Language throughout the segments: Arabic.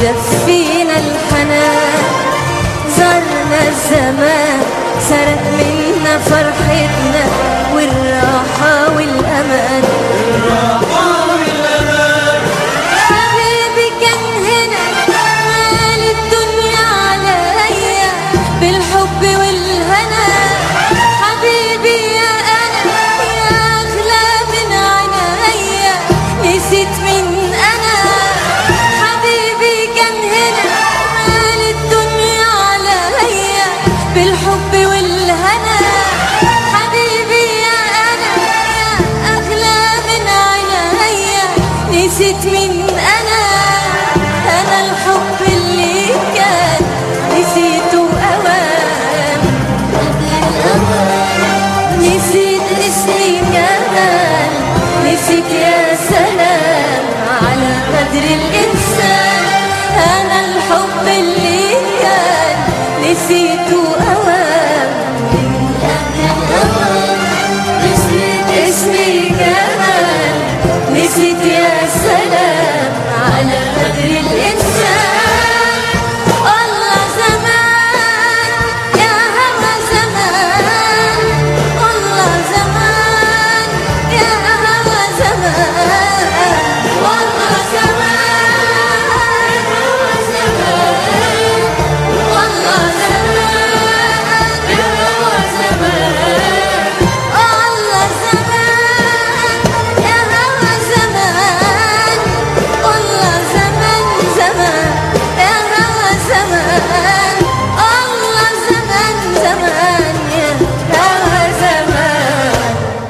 وزفينا الحنان، زارنا الزمان سرق منا فرحتنا والراحة والأمان. حبيبي كان هنا مال الدنيا عليا بالحب والهنا، حبيبي يا أنا يا أغلى من عينيا نسيت من أنا. حبيبي كان هنا مال الدنيا عليا بالحب والهنا، حبيبي يا أنا يا أغلى من عينيا نسيت من أنا. أنا الحب اللي كان نسيته أوان، نسيت اسمي كمان، نسيت يا سلام على قدر الإنسان. أنا الحب اللي كان نسيته أوان، نسيت اسمي كمان، نسيت يا سلام على قدر الإنسان. الله زمان يا هوى زمان، الله زمان يا هوى زمان، والله زمان هوى زمان، والله زمان يا هوى زمان، الله زمان يا هوى زمان، والله زمان زمان يا هوى زمان، الله زمان زمان يا هوى زمان.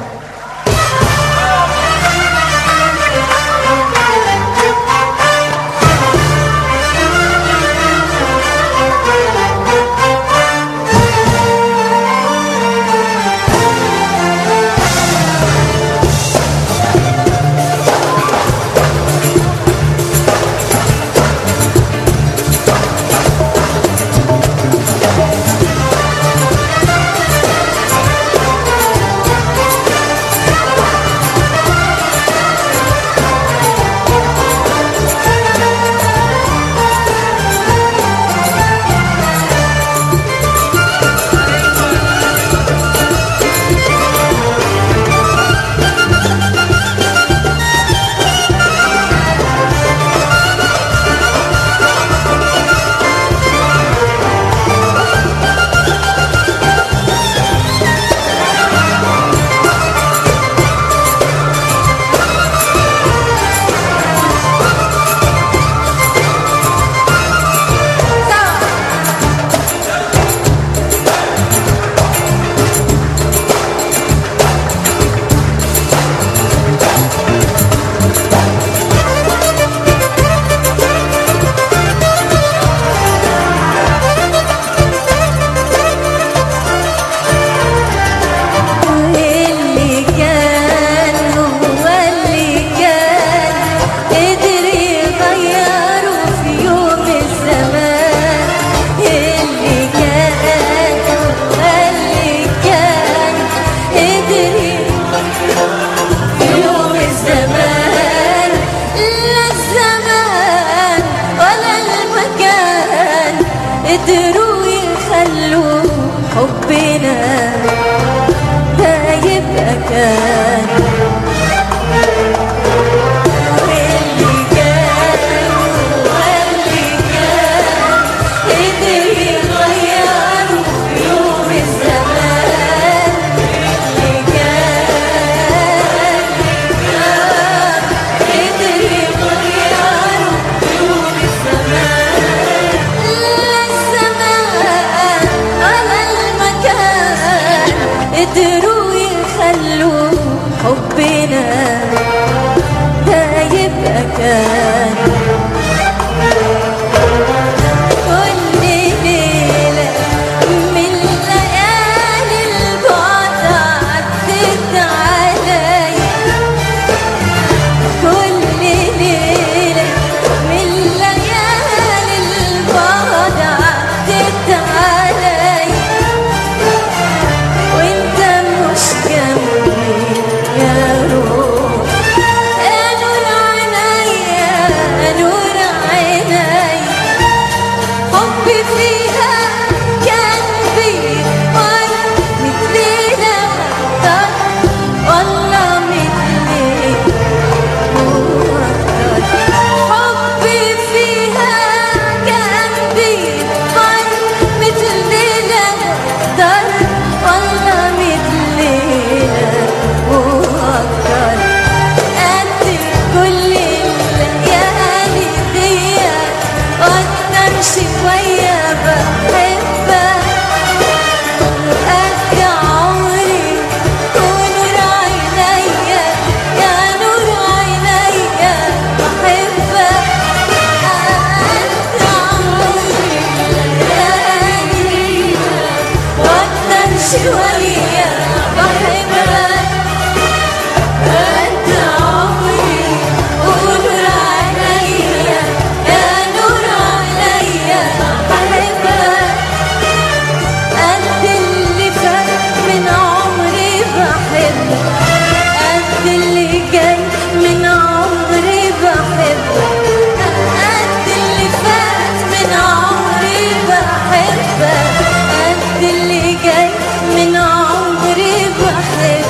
اللي كان هو اللي كان قدر يغيره في يوم الزمان. اللي كان هو اللي كان قدر يغيره في يوم الزمان. لا الزمان ولا المكان قدروا يخلوا حبنا ده يبقى كان. واللي كان هو اللي كان قدر يغيره في يوم الزمان. اللي كان قدر يغيره في يوم الزمان. لا الزمان ولا المكان قدروا يخلوا حبنا ده يبقى كان. كل ليلة من ليالي البعد عدت عليا، كل ليلة من ليالي البعد عدت عليا، وانت مش جنبي يا روح. قالوا العناية قد اللي جاي من عمري بحبك، قد اللي فات من عمري بحبك، قد اللي جاي من عمري بحبك.